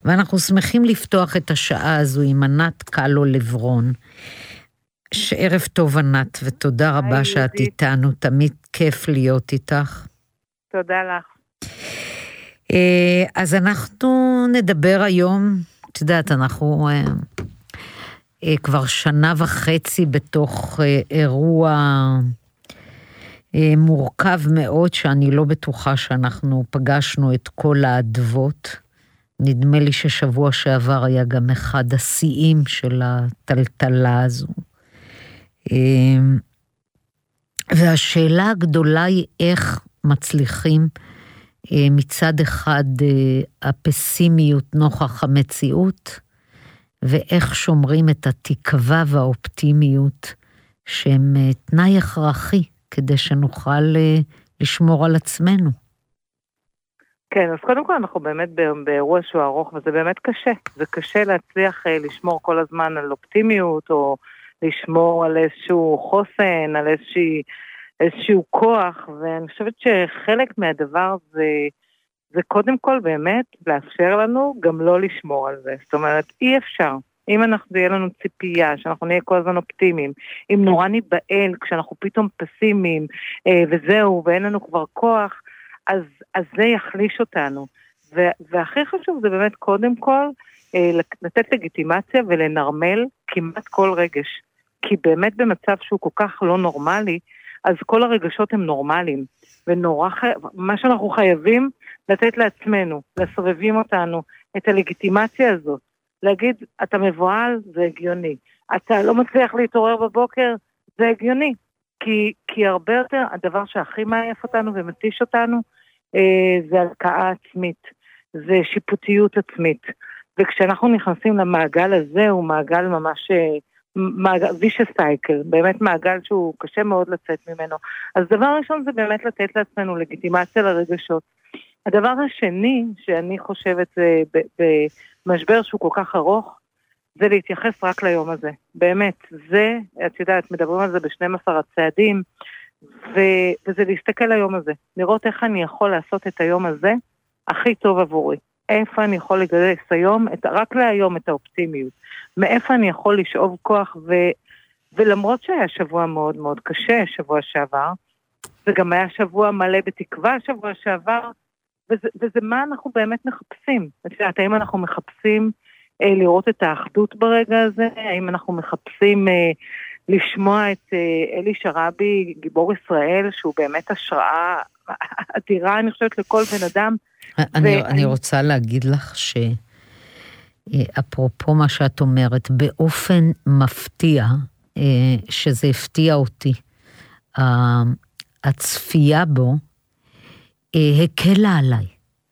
ואנחנו שמחים לפתוח את השעה הזו עם ענת קלו לברון. שערב טוב ענת, ותודה רבה שאת איתנו, תמיד כיף להיות איתך. תודה לך. אז אנחנו נדבר היום, את יודעת, אנחנו כבר 1.5 בתוך אירוע מורכב מאוד, שאני לא בטוחה שאנחנו פגשנו את כל האדוות. נדמה לי ששבוע שעבר היה גם אחד השיאים של הטלטלה הזו. והשאלה הגדולה היא איך מצליחים מצד אחד הפסימיות נוכח המציאות, ואיך שומרים את התקווה והאופטימיות שהם תנאי הכרחי כדי שנוכל לשמור על עצמנו. כן, אז קודם כל אנחנו באמת באירוע שהוא ארוך, וזה באמת קשה. זה קשה להצליח לשמור כל הזמן על אופטימיות, או לשמור על איזשהו חוסן, על איזשהו כוח, ואני חושבת שחלק מהדבר זה קודם כל באמת לאפשר לנו גם לא לשמור על זה. זאת אומרת, אי אפשר. אם יהיה לנו ציפייה, שאנחנו נהיה כל הזמן אופטימיים, אם נורא ניבאל, כשאנחנו פתאום פסימיים, וזהו, ואין לנו כבר כוח, אז זה יחליש אותנו. והכי חשוב זה באמת קודם כל, לתת לגיטימציה ולנרמל כמעט כל רגש. כי באמת במצב שהוא כל כך לא נורמלי, אז כל הרגשות הם נורמליים. מה שאנחנו חייבים לתת לעצמנו, לסובבים אותנו, את הלגיטימציה הזאת. להגיד, אתה מבועל, זה הגיוני. אתה לא מצליח להתעורר בבוקר, זה הגיוני. כי הרבה יותר, הדבר שהכי מעייף אותנו ומתיש אותנו, זה הלקאה עצמית, זה שיפוטיות עצמית. וכשאנחנו נכנסים למעגל הזה, הוא מעגל ממש, vicious cycle, באמת מעגל שהוא קשה מאוד לצאת ממנו. אז דבר ראשון זה באמת לתת לעצמנו לגיטימציה לרגשות. הדבר השני שאני חושבת במשבר שהוא כל כך ארוך, זה להתייחס רק ליום הזה. באמת, זה, את יודעת, מדברים על זה ב12 הצעדים, וזה להסתכל ליום הזה. לראות איך אני יכול לעשות את היום הזה הכי טוב עבורי. איפה אני יכול לגייס היום, רק להיום את האופטימיות. מאיפה אני יכול לשאוב כוח, ולמרות שהיה שבוע מאוד מאוד קשה, שבוע שעבר, זה גם היה שבוע מלא בתקווה, שבוע שעבר, וזה מה אנחנו באמת מחפשים. את יודעת, האם אנחנו מחפשים לראות את האחדות ברגע הזה? האם אנחנו מחפשים לשמוע את אלי שרבי, גיבור ישראל, שהוא באמת השראה אדירה, אני חושבת, לכל בן אדם. אני רוצה להגיד לך אפרופו מה שאת אומרת, באופן מפתיע, שזה הפתיע אותי, הצפייה בו הקלה עליי.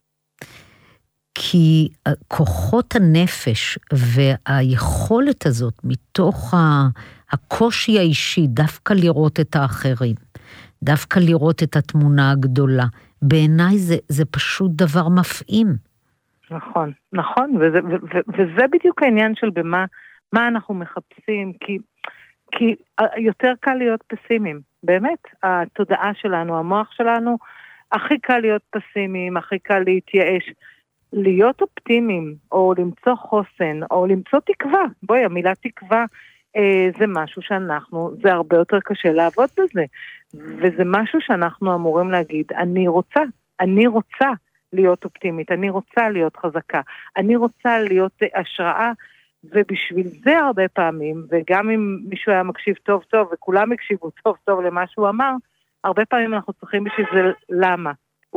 כי כוחות הנפש והיכולת הזאת מתוך הקושי האישי, דווקא לראות את האחרים, דווקא לראות את התמונה הגדולה, בעיניי זה פשוט דבר מפעים. נכון, נכון, וזה בדיוק העניין של מה אנחנו מחפשים, כי יותר קל להיות פסימיים, באמת, התודעה שלנו, המוח שלנו, הכי קל להיות פסימיים, הכי קל להתייאש, להיות אופטימיים, או למצוא חוסן, או למצוא תקווה, בואי, המילה תקווה, זה משהו זה הרבה יותר קשה לעבוד בזה, וזה משהו שאנחנו אמורים להגיד, אני רוצה להיות אופטימית, אני רוצה להיות חזקה, אני רוצה להיות השראה, ובשביל זה הרבה פעמים, וגם אם מישהו היה מקשיב טוב טוב, וכולם הקשיבו טוב טוב למה שהוא אמר, הרבה פעמים אנחנו צריכים בשביל זה למה.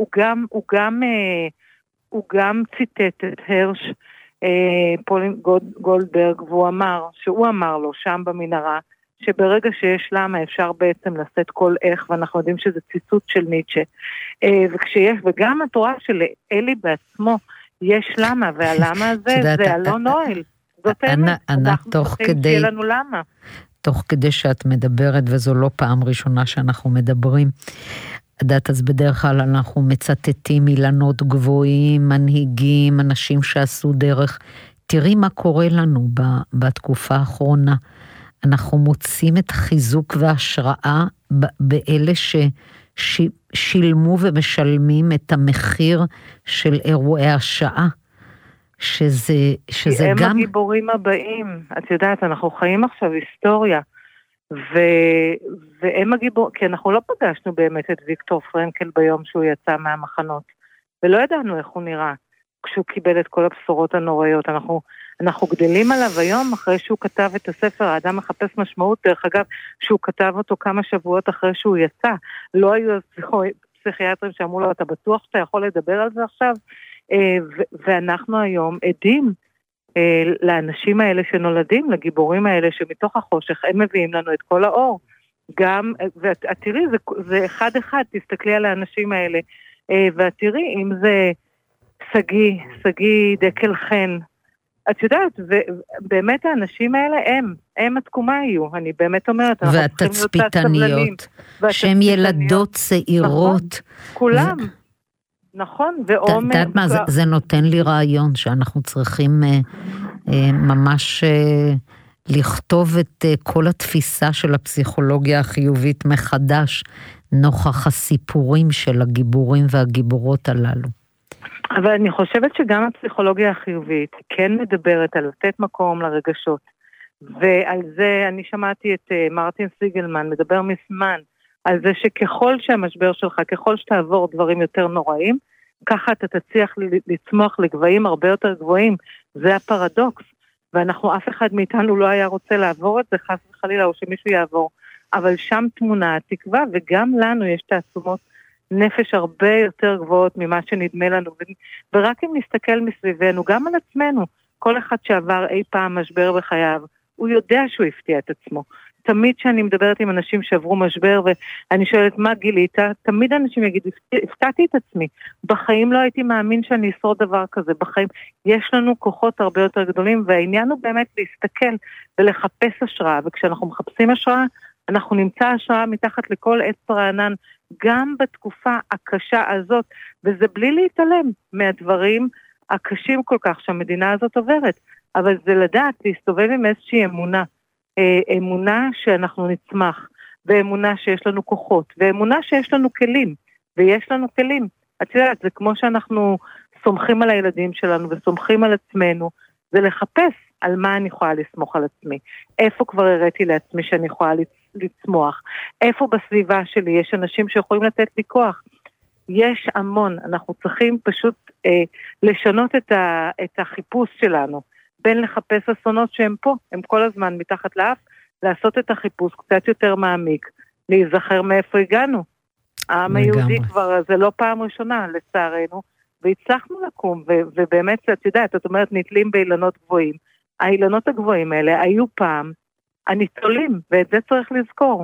הוא גם ציטט את הרש, פולין גולדברג, שהוא אמר לו שם במנהרה, שברגע שיש למה אפשר בעצם לשאת כל איך, ואנחנו יודעים שזה ציטוט של ניטשה, וגם התורה של אלי בעצמו, יש למה, והלמה הזה זה הלא נועל. זאת אמת, אנחנו צריכים שיהיה לנו למה. תוך כדי שאת מדברת, וזו לא פעם ראשונה שאנחנו מדברים, אז בדרך כלל אנחנו מצטטים אילנות גבוהים, מנהיגים, אנשים שעשו דרך. תראי מה קורה לנו בתקופה האחרונה. אנחנו מוצאים את החיזוק וההשראה באלה ששילמו ומשלמים את המחיר של אירועי השעה, שזה הם גם... הגיבורים הבאים, את יודעת, אנחנו חיים עכשיו היסטוריה, והם הגיבור, כי אנחנו לא פגשנו באמת את ויקטור פרנקל ביום שהוא יצא מהמחנות, ולא ידענו איך הוא נראה, כשהוא קיבל את כל הבשורות הנוראיות. אנחנו גדלים עליו היום, אחרי שהוא כתב את הספר, האדם מחפש משמעות, דרך אגב, שהוא כתב אותו כמה שבועות אחרי שהוא יצא, לא היו פסיכיאטרים שאמרו לו, אתה בטוח שאתה יכול לדבר על זה עכשיו? ואנחנו היום עדים לאנשים האלה שנולדים, לגיבורים האלה שמתוך החושך, הם מביאים לנו את כל האור. גם, ואת תראי, זה אחד אחד, תסתכלי על האנשים האלה, ואת תראי, אם זה סגי דקל חן, את יודעת, ובאמת האנשים האלה הם התקומה יהיו, אני באמת אומרת, והתצפיתניות, שהן ילדות צעירות. נכון, כולם, נכון, ועומר. יודעת מה, זה נותן לי רעיון, שאנחנו צריכים ממש לכתוב את כל התפיסה של הפסיכולוגיה החיובית מחדש, נוכח הסיפורים של הגיבורים והגיבורות הללו. אבל אני חושבת שגם הפסיכולוגיה החיובית כן מדברת על לתת מקום לרגשות, ועל זה אני שמעתי את מרטין סיגלמן מדבר מזמן, על זה שככל שהמשבר שלך, ככל שתעבור דברים יותר נוראים, ככה אתה תצליח לצמוח לגבהים הרבה יותר גבוהים, זה הפרדוקס, ואנחנו אף אחד מאיתנו לא היה רוצה לעבור את זה, חס וחלילה או שמישהו יעבור, אבל שם תמונה התקווה, וגם לנו יש תעצומות נפש הרבה יותר גבוהות ממה שנדמה לנו, ורק אם נסתכל מסביבנו, גם על עצמנו, כל אחד שעבר אי פעם משבר בחייו, הוא יודע שהוא הפתיע את עצמו. תמיד שאני מדברת עם אנשים שעברו משבר, ואני שואלת מה גילית, תמיד אנשים יגידו, הפתעתי את עצמי, בחיים לא הייתי מאמין שאני אשרוד דבר כזה, בחיים יש לנו כוחות הרבה יותר גדולים, והעניין הוא באמת להסתכל ולחפש השראה, וכשאנחנו מחפשים השראה, אנחנו נמצא השראה מתחת לכל עץ רענן, גם בתקופה הקשה הזאת, וזה בלי להתעלם מהדברים הקשים כל כך שהמדינה הזאת עוברת, אבל זה לדעת להסתובב עם איזושהי אמונה שאנחנו נצמח, ואמונה שיש לנו כוחות, ואמונה שיש לנו כלים, ויש לנו כלים. את יודעת, זה כמו שאנחנו סומכים על הילדים שלנו וסומכים על עצמנו, זה לחפש על מה אני יכולה לסמוך על עצמי, איפה כבר הראיתי לעצמי שאני יכולה לצמוח, איפה בסביבה שלי יש אנשים שיכולים לתת לי כוח, יש המון, אנחנו צריכים פשוט לשנות את החיפוש שלנו, בין לחפש אסונות שהם פה, הם כל הזמן מתחת לאף, לעשות את החיפוש קצת יותר מעמיק, להיזכר מאיפה הגענו. העם היהודי כבר, זה לא פעם ראשונה לצערנו, והצלחנו לקום, ובאמת, את יודעת, את אומרת, נתלים באילנות גבוהים, האילנות הגבוהים האלה היו פעם הניצולים, ואת זה צריך לזכור.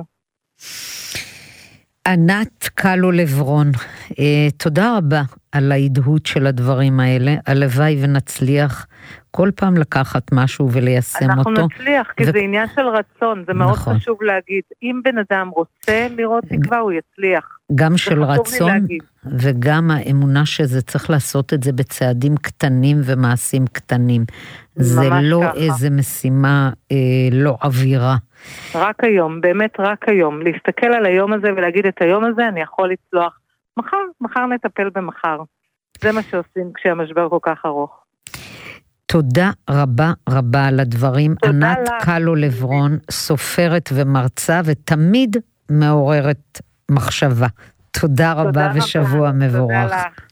ענת קלו לברון, תודה רבה על ההדהוד של הדברים האלה, הלוואי ונצליח כל פעם לקחת משהו וליישם אותו. אנחנו נצליח, כי זה עניין של רצון, זה מאוד חשוב להגיד, אם בן אדם רוצה לראות תקווה, הוא יצליח. גם של רצון, וגם האמונה שזה צריך לעשות את זה בצעדים קטנים ומעשים קטנים. זה לא איזה משימה, לא אווירה. רק היום, באמת רק היום, להסתכל על היום הזה ולהגיד את היום הזה, אני יכול לצלוח. מחר נטפל במחר. זה מה שעושים כשהמשבר כל כך ארוך. תודה רבה רבה על הדברים. ענת קלו לברון, סופרת ומרצה, ותמיד מעוררת מחשבה. תודה רבה ושבוע מבורך.